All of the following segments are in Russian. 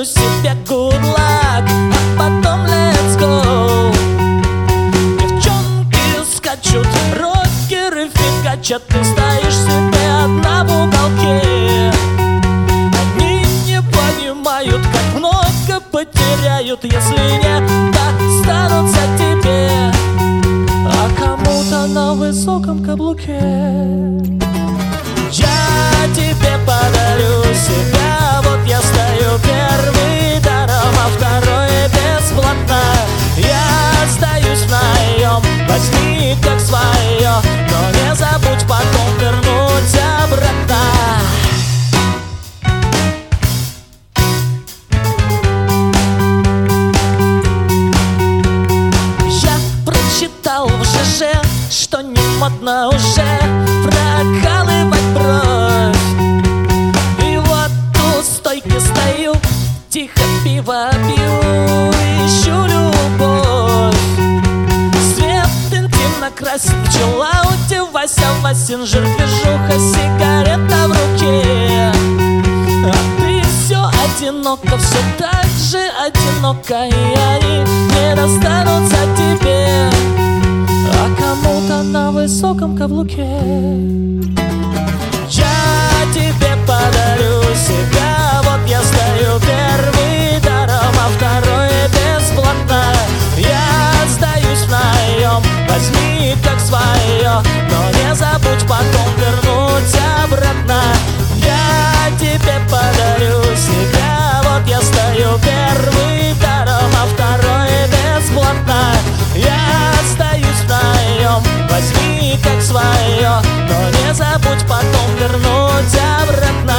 скажу себе good luck, а потом let's go. Девчонки скачут, рокеры фигачат, ты стоишь себе одна в уголке. Они не понимают, как много потеряют, если не достанутся тебе, а кому-то на высоком каблуке. Я тебе подарю себя, вот я стою первый даром, а второй бесплатно. Я сдаюсь внаем, возьми как свое, но не забудь потом вернуть обратно. Я прочитал в ЖЖ, что не модно уже прокалывать бровь. И вот у стойки стою, тихо пиво пью, ищу любовь. Свет интимно красит, пчела удевайся, Васинжир, движуха, сигарета в руке. А ты все одиноко, все так же одиноко, и они не достанутся тебе, а кому-то на высоком каблуке. Я тебе подарю себя, вот я стою первый даром, а второй бесплатно. Я сдаюсь внаем, возьми как свое, но не забудь потом вернуть обратно. Я тебе подарю себя, вот я стою первый даром, а второй бесплатно. Я сдаюсь внаем, возьми как свое, но не забудь потом вернуть обратно.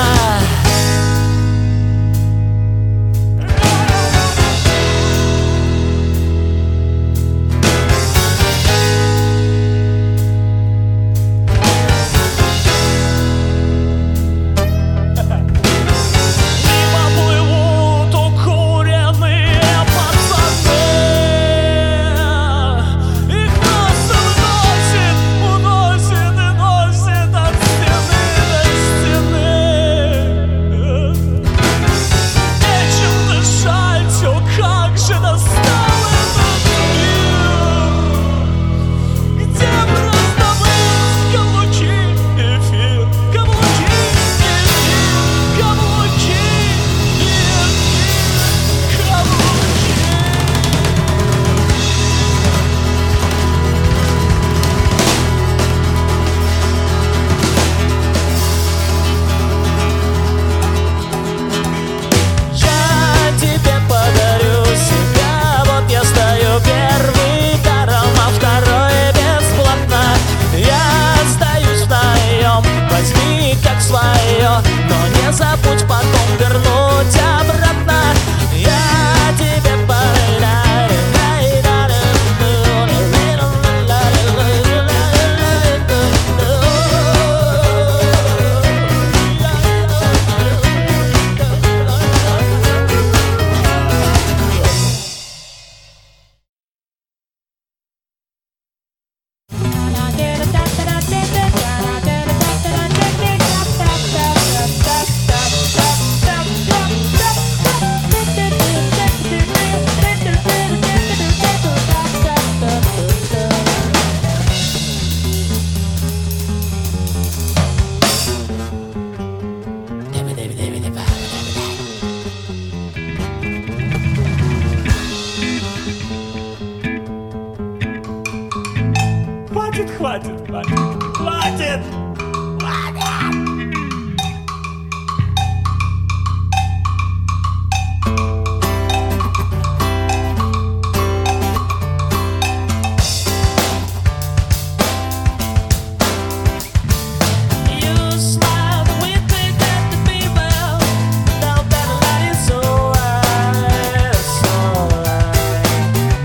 Хватит, хватит, хватит!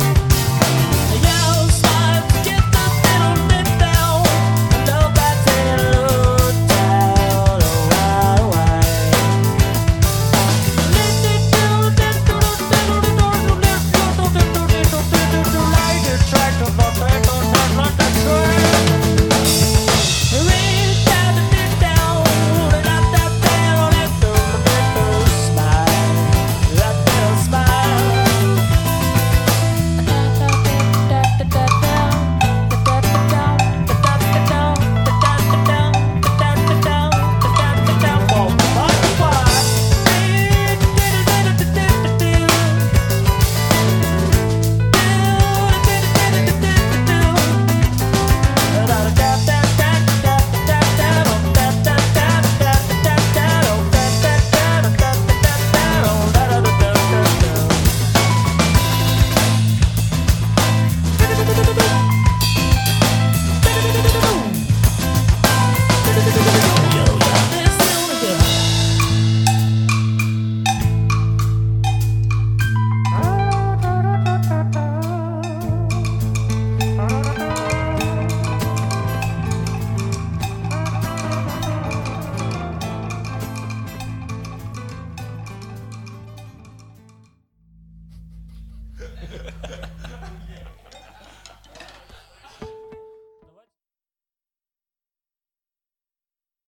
Get the little bit down, know that